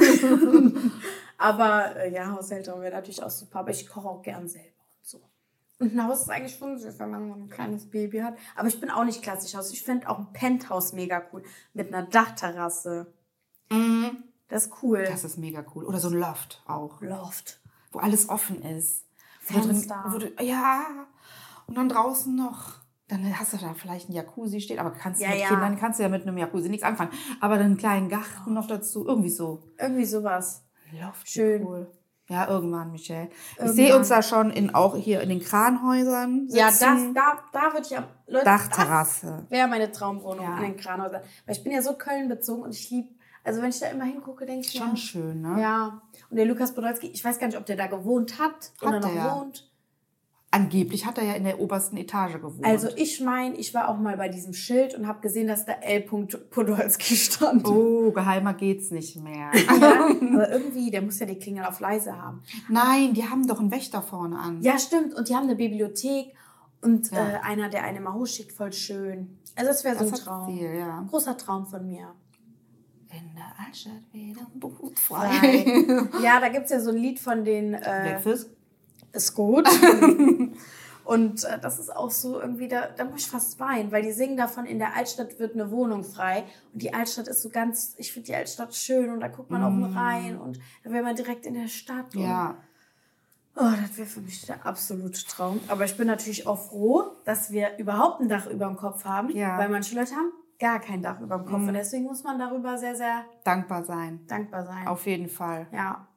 Aber äh, ja, Haushälterin wäre natürlich auch super. Aber ich koche auch gern selber und so. Und ein Haus ist eigentlich schon süß, wenn man so ein kleines Baby hat. Aber ich bin auch nicht klassisch Haus. Ich finde auch ein Penthouse mega cool. Mit einer Dachterrasse. Mhm. Das ist cool. Das ist mega cool. Oder so ein Loft auch. Loft. Wo alles offen ist. Wo drin, Fenster. wo du, ja. Und dann draußen noch Dann hast du da vielleicht ein Jacuzzi stehen, aber kannst du Ja, mit ja. Kindern kannst du ja mit einem Jacuzzi nichts anfangen. Aber dann einen kleinen Garten noch dazu, irgendwie so. Irgendwie sowas. Loft, Schön. Cool. Ja, irgendwann, Michelle. Ich Irgendwann. sehe uns da schon in, auch hier in den Kranhäusern sitzen. Ja, das, da, da würde ich am, Leute, Dachterrasse. wäre meine Traumwohnung Ja. in den Kranhäusern. Weil ich bin ja so Köln bezogen und ich liebe, also wenn ich da immer hingucke, denke ich Schon mir, schön, ne? ja. Und der Lukas Podolski, ich weiß gar nicht, ob der da gewohnt hat, Hat oder noch er ja. wohnt. Angeblich hat er ja in der obersten Etage gewohnt. Also ich meine, ich war auch mal bei diesem Schild und habe gesehen, dass da L. Podolski stand. Oh, geheimer geht's nicht mehr. Ja, aber irgendwie, der muss ja die Klingel auf leise haben. Nein, die haben doch einen Wächter vorne an. Ja, stimmt. Und die haben eine Bibliothek und Ja. äh, einer, der einen mal hochschickt, voll schön. Also das wäre so Das ein hat Traum. viel, ja. Ein großer Traum von mir. In der Altstadt wieder Boot Frei. Ja, da gibt's ja so ein Lied von den äh, Blackfish? Ist gut. Und äh, das ist auch so irgendwie, da, da muss ich fast weinen, weil die singen davon, in der Altstadt wird eine Wohnung frei. Und die Altstadt ist so ganz, ich finde die Altstadt schön und da guckt man Mm. auf den Rhein und da wäre man direkt in der Stadt. Und, Ja. oh, das wäre für mich der absolute Traum. Aber ich bin natürlich auch froh, dass wir überhaupt ein Dach über dem Kopf haben, Ja. weil manche Leute haben gar kein Dach über dem Kopf. Mm. Und deswegen muss man darüber sehr, sehr Dankbar sein. dankbar sein. Auf jeden Fall. Ja.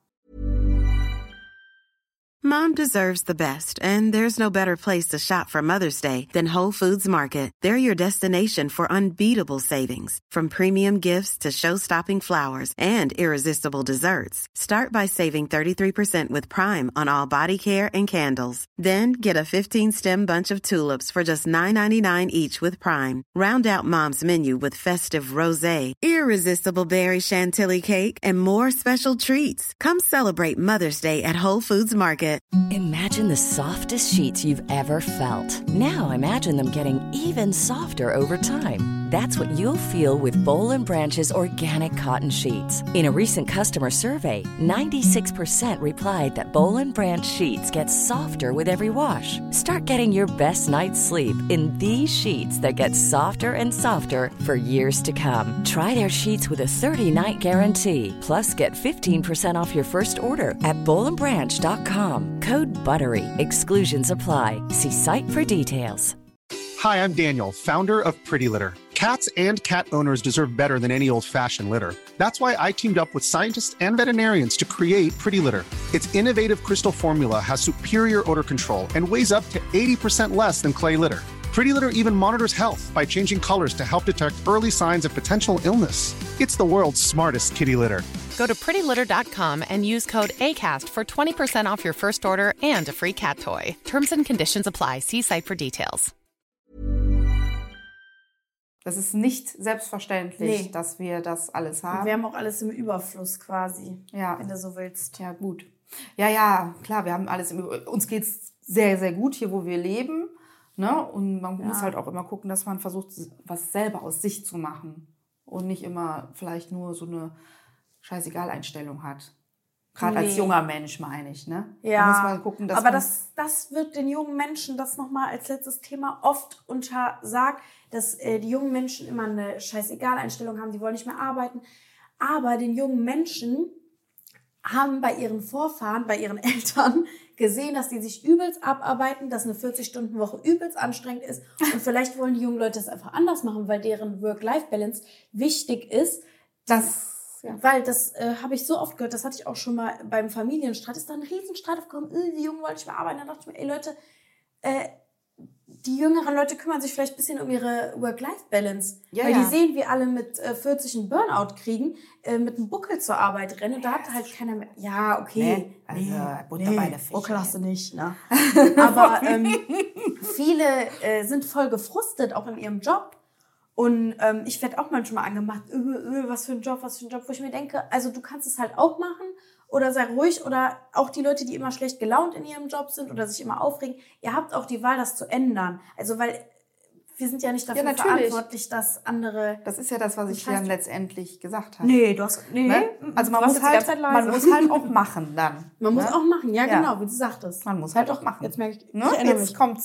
Mom deserves the best, and there's no better place to shop for Mother's Day than Whole Foods Market. They're your destination for unbeatable savings, from premium gifts to show-stopping flowers and irresistible desserts. Start by saving thirty-three percent with Prime on all body care and candles. Then get a fifteen-stem bunch of tulips for just nine ninety-nine each with Prime. Round out Mom's menu with festive rosé, irresistible berry chantilly cake, and more special treats. Come celebrate Mother's Day at Whole Foods Market. Imagine the softest sheets you've ever felt. Now imagine them getting even softer over time. That's what you'll feel with Boll and Branch's organic cotton sheets. In a recent customer survey, ninety-six percent replied that Boll and Branch sheets get softer with every wash. Start getting your best night's sleep in these sheets that get softer and softer for years to come. Try their sheets with a thirty-night guarantee. Plus, get fifteen percent off your first order at boll and branch dot com. Code BUTTERY. Exclusions apply. See site for details. Hi, I'm Daniel, founder of Pretty Litter. Cats and cat owners deserve better than any old-fashioned litter. That's why I teamed up with scientists and veterinarians to create Pretty Litter. Its innovative crystal formula has superior odor control and weighs up to eighty percent less than clay litter. Pretty Litter even monitors health by changing colors to help detect early signs of potential illness. It's the world's smartest kitty litter. Go to pretty litter dot com and use code ACAST for twenty percent off your first order and a free cat toy. Terms and conditions apply. See site for details. Das ist nicht selbstverständlich, Nee. dass wir das alles haben. Wir haben auch alles im Überfluss quasi, Ja. wenn du so willst. Ja, gut. Ja, ja, klar, wir haben alles im Über- uns geht's sehr, sehr gut hier, wo wir leben. Ne? Und man muss halt auch immer gucken, dass man versucht, was selber aus sich zu machen. Und nicht immer vielleicht nur so eine Scheißegal-Einstellung hat. Gerade als Nee. junger Mensch, meine ich. Ne? Ja, Da muss man gucken, dass aber man das, das wird den jungen Menschen, das nochmal als letztes Thema, oft untersagt, dass äh, die jungen Menschen immer eine Scheißegal-Einstellung haben, die wollen nicht mehr arbeiten. Aber den jungen Menschen haben bei ihren Vorfahren, bei ihren Eltern gesehen, dass die sich übelst abarbeiten, dass eine vierzig-Stunden-Woche übelst anstrengend ist. Und vielleicht wollen die jungen Leute das einfach anders machen, weil deren Work-Life-Balance wichtig ist. das, ja. Weil das äh, habe ich so oft gehört, das hatte ich auch schon mal beim Familienstreit, ist da ein Riesenstreit aufgekommen, äh, die Jungen wollten nicht mehr arbeiten. Da dachte ich mir, ey Leute, äh, die jüngeren Leute kümmern sich vielleicht ein bisschen um ihre Work-Life-Balance. Ja, weil ja. die sehen, wie alle mit äh, vierzig einen Burnout kriegen, äh, mit einem Buckel zur Arbeit rennen. Und da hat halt keiner mehr... Ja, okay. Nee, also Butter bei der Fische. Buckel hast du nicht, ne? Aber ähm, viele äh, sind voll gefrustet, auch in ihrem Job. Und ähm, ich werde auch manchmal angemacht, öh, öh, was für ein Job, was für ein Job, wo ich mir denke, also du kannst es halt auch machen oder sei ruhig oder auch die Leute, die immer schlecht gelaunt in ihrem Job sind oder sich immer aufregen, ihr habt auch die Wahl, das zu ändern. Also weil wir sind ja nicht dafür Ja, natürlich. verantwortlich, dass andere... Das ist ja das, was ich Das heißt- dann letztendlich gesagt habe. Nee, du hast... Nee, Ne? Also man Du warst muss, jetzt die halt, ganze Zeit leise. man muss halt auch machen dann. Man muss ne? auch machen, ja, Ja. genau, wie du sagtest. Man muss halt auch machen. Jetzt merke ich, Ne? ich erinnere Jetzt mich. kommt's.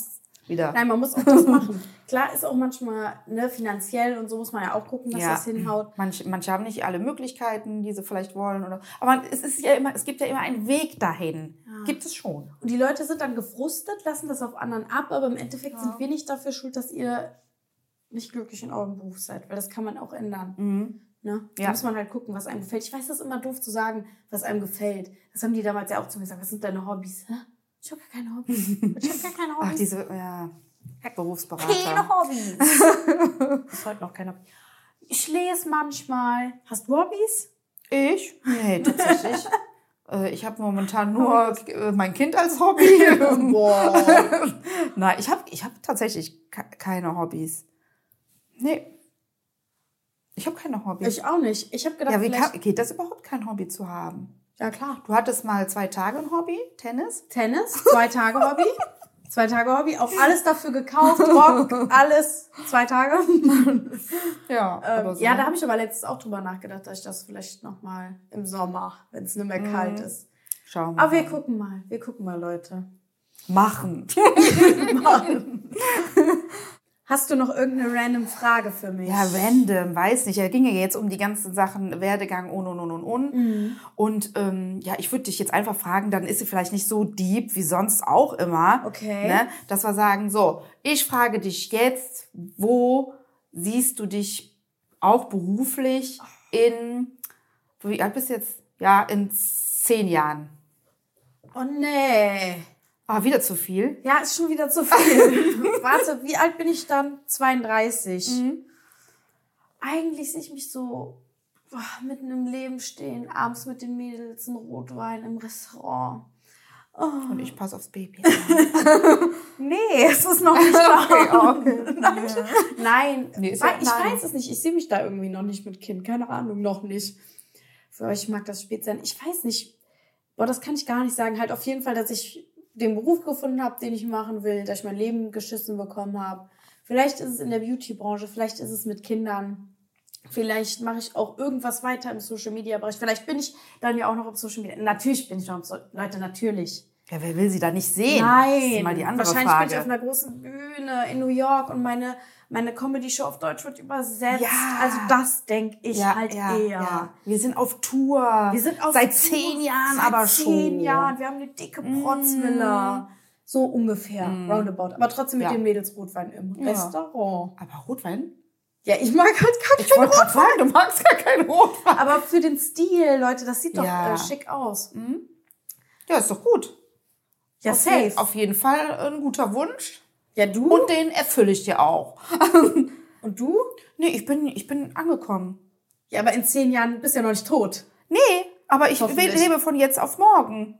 wieder. Nein, man muss auch das machen. Klar ist auch manchmal ne, finanziell und so muss man ja auch gucken, dass ja. das hinhaut. Manche, manche haben nicht alle Möglichkeiten, die sie vielleicht wollen. Oder, aber es, ist ja immer, es gibt ja immer einen Weg dahin. Ja. Gibt es schon. Und die Leute sind dann gefrustet, lassen das auf anderen ab, aber im Endeffekt ja. sind wir nicht dafür schuld, dass ihr nicht glücklich in eurem Beruf seid, weil das kann man auch ändern. Mhm. Ne? Da ja. muss man halt gucken, was einem gefällt. Ich weiß, das ist immer doof zu sagen, was einem gefällt. Das haben die damals ja auch zu mir gesagt. Was sind deine Hobbys? Hä? Ich habe gar keine Hobbys. Ich habe gar keine Hobbys. Ach, diese ja, Berufsberater. Keine Hobbys. Das ist heute noch kein Hobby. Ich lese manchmal. Hast du Hobbys? Ich? Nee, tatsächlich. Ich habe momentan nur mein Kind als Hobby. Boah. Nein, ich habe ich hab tatsächlich keine Hobbys. Nee. Ich habe keine Hobbys. Ich auch nicht. Ich habe gedacht, ja, wie vielleicht... kann, geht das überhaupt, kein Hobby zu haben? Ja, klar. Du hattest mal zwei Tage ein Hobby, Tennis? Tennis, zwei Tage Hobby. Zwei Tage Hobby, auch alles dafür gekauft, Rock, alles, zwei Tage. Ja, ähm, aber so. Ja, da habe ich aber letztens auch drüber nachgedacht, dass ich das vielleicht nochmal im Sommer, wenn es nicht mehr kalt mhm. ist. Schauen wir Aber mal. wir gucken mal, wir gucken mal, Leute. Machen. Machen. Hast du noch irgendeine random Frage für mich? Ja, random, weiß nicht. Ja, ging ja jetzt um die ganzen Sachen Werdegang und und und und und. Mhm. Und ähm, ja, ich würde dich jetzt einfach fragen, dann ist sie vielleicht nicht so deep wie sonst auch immer. Okay. Ne? Dass wir sagen, so, ich frage dich jetzt, wo siehst du dich auch beruflich in, wie alt bist du jetzt? Ja, in zehn Jahren. Oh nee. Ah, wieder zu viel? Ja, ist schon wieder zu viel. Warte, wie alt bin ich dann? zweiunddreißig. Mhm. Eigentlich sehe ich mich so boah, mitten im Leben stehen, abends mit den Mädels, ein Rotwein im Restaurant. Oh. Und ich passe aufs Baby. Nee, es ist noch nicht da. Okay, okay. Nein, nein. Nee, ist Weil ja- ich nein. weiß es nicht. Ich sehe mich da irgendwie noch nicht mit Kind. Keine Ahnung, noch nicht. Für euch mag das spät sein. Ich weiß nicht. Boah, das kann ich gar nicht sagen. Halt auf jeden Fall, dass ich den Beruf gefunden habe, den ich machen will, dass ich mein Leben geschissen bekommen habe. Vielleicht ist es in der Beauty-Branche, vielleicht ist es mit Kindern. Vielleicht mache ich auch irgendwas weiter im Social-Media-Bereich. Vielleicht bin ich dann ja auch noch im Social-Media. Natürlich bin ich noch im so Leute, natürlich. Ja, wer will sie da nicht sehen? Nein, Das ist mal die andere wahrscheinlich Frage. bin ich auf einer großen Bühne in New York und meine, meine Comedy-Show auf Deutsch wird übersetzt. Ja. Also das denke ich ja, halt ja, eher. Ja. Wir sind auf Tour. Wir sind auf Seit Tour. zehn Jahren Seit aber zehn schon. Zehn Jahren. Wir haben eine dicke Protzvilla. So ungefähr, roundabout. Aber trotzdem mit Ja. den Mädels Rotwein im Ja. Restaurant. Aber Rotwein? Ja, ich mag halt gar Ich keinen wollte Rotwein. gerade sagen, du magst gar keinen Rotwein. Aber für den Stil, Leute, das sieht doch Ja. äh, schick aus. Ja, ist doch gut. Ja, auf safe. Je, auf jeden Fall ein guter Wunsch. Ja, du? Und den erfülle ich dir auch. Und du? Nee, ich bin, ich bin angekommen. Ja, aber in zehn Jahren bist du ja noch nicht tot. Nee, aber ich Hoffentlich. lebe von jetzt auf morgen.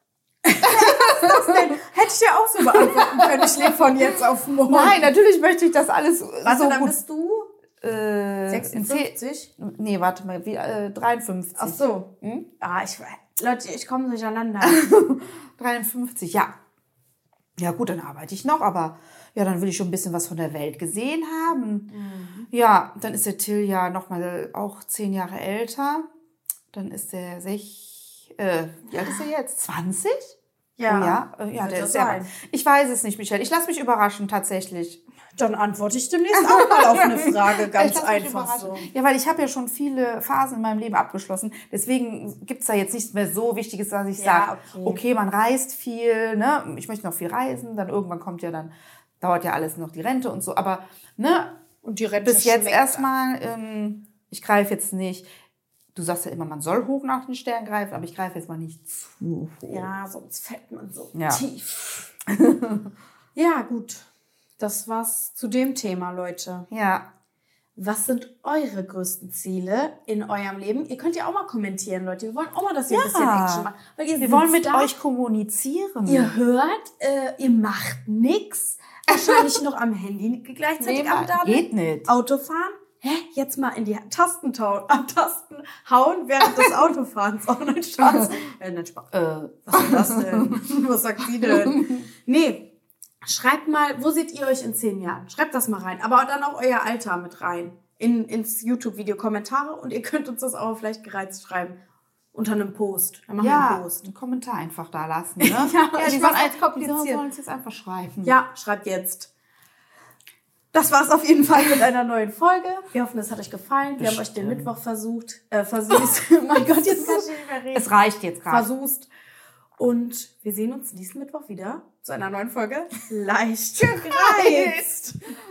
Was denn? Hätte ich ja auch so beantworten können. Ich lebe von jetzt auf morgen. Nein, natürlich möchte ich das alles Warte, so dann gut. bist du Äh, sechsundfünfzig? in zehn, nee, warte mal, wie, äh, dreiundfünfzig. Ach so. Hm? Ah, ich, Leute, ich komme durcheinander. dreiundfünfzig, ja. Ja gut, dann arbeite ich noch, aber ja, dann will ich schon ein bisschen was von der Welt gesehen haben. Mhm. Ja, dann ist der Till ja noch mal auch zehn Jahre älter. Dann ist der sech, äh, wie alt ist er jetzt? zwanzig? Ja, Oh ja, äh, ja, wird der das ist ja. sein. Ich weiß es nicht, Michelle. Ich lasse mich überraschen, tatsächlich. Dann antworte ich demnächst auch mal auf eine Frage, Ich ganz lass mich einfach so. überraschen. Ja, weil ich habe ja schon viele Phasen in meinem Leben abgeschlossen. Deswegen gibt's da jetzt nichts mehr so Wichtiges, dass ich Ja, sage, okay. okay, man reist viel, ne? Ich möchte noch viel reisen. Dann irgendwann kommt ja dann, dauert ja alles noch die Rente und so. Aber ne, Und die Rente bis jetzt schmeckt. erstmal, ähm, ich greife jetzt nicht. Du sagst ja immer, man soll hoch nach den Sternen greifen, aber ich greife jetzt mal nicht zu hoch. Ja, sonst fällt man so Ja. tief. Ja, gut. Das war's zu dem Thema, Leute. Ja. Was sind eure größten Ziele in eurem Leben? Ihr könnt ja auch mal kommentieren, Leute. Wir wollen auch mal, dass ihr ein bisschen Action macht. Weil ihr Wir wollen mit sitzt da, euch kommunizieren. Ihr hört, äh, ihr macht nix. Wahrscheinlich noch am Handy gleichzeitig Nee, am Daddeln. geht nicht. Autofahren. Hä? Jetzt mal in die Tasten tauen, am Tasten hauen während des Autofahrens. Oh, nein, Spaß. äh, nein, Spaß. Äh, Was ist das denn? Was sagt sie denn? Nee. Schreibt mal, wo seht ihr euch in zehn Jahren? Schreibt das mal rein. Aber dann auch euer Alter mit rein. In, ins YouTube-Video Kommentare. Und ihr könnt uns das auch vielleicht gereizt schreiben. Unter einem Post. Dann machen wir Ja, einen Post. einen Kommentar einfach da lassen. Ne? ja, ja, ich die mach's sollen, jetzt kompliziert. Die sollen es jetzt einfach schreiben. Ja, schreibt jetzt. Das war's auf jeden Fall mit einer neuen Folge. Wir hoffen, es hat euch gefallen. Wir haben euch den Mittwoch versucht, äh, versüßt. mein Gott, jetzt kann ich nicht mehr reden. Es reicht jetzt gerade. Versüßt. Und wir sehen uns nächsten Mittwoch wieder zu einer neuen Folge. Leicht gereizt.